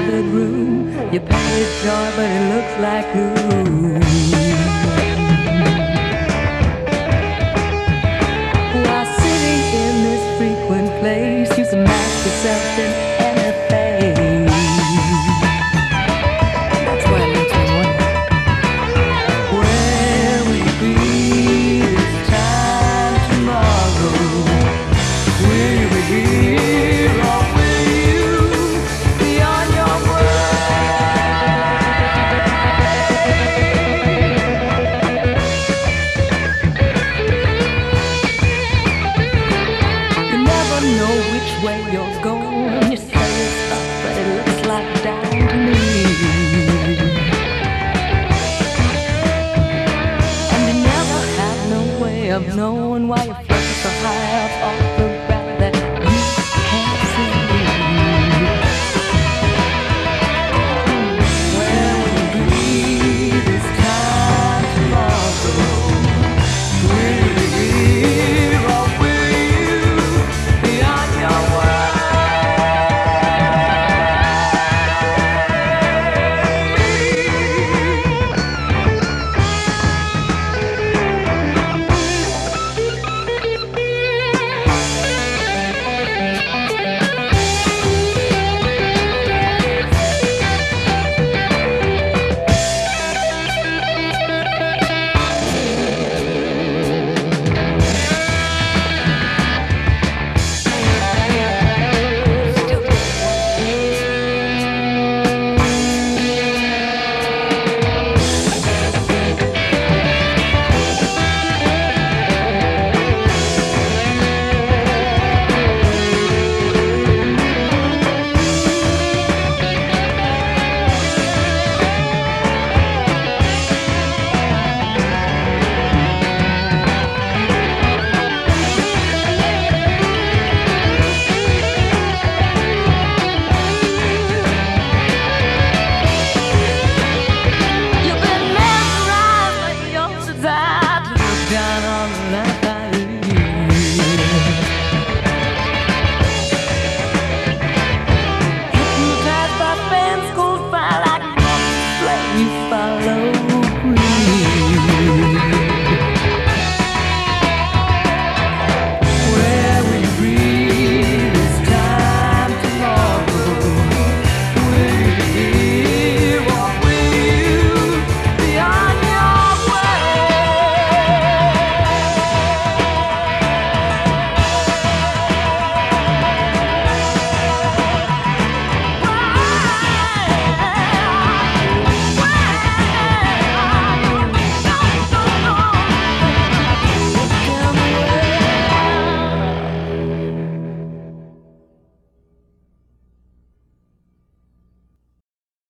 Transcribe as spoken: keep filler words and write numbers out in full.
covered room. You pay it joy, but it looks like gloom. While sitting in this frequent place, you can mask yourself in anything. That's why it makes me wonder, where will you be this time tomorrow? Will you be here or will you be on your You never know which way you're going. You say it's up, but it looks like down to me. And you never have no way of knowing why you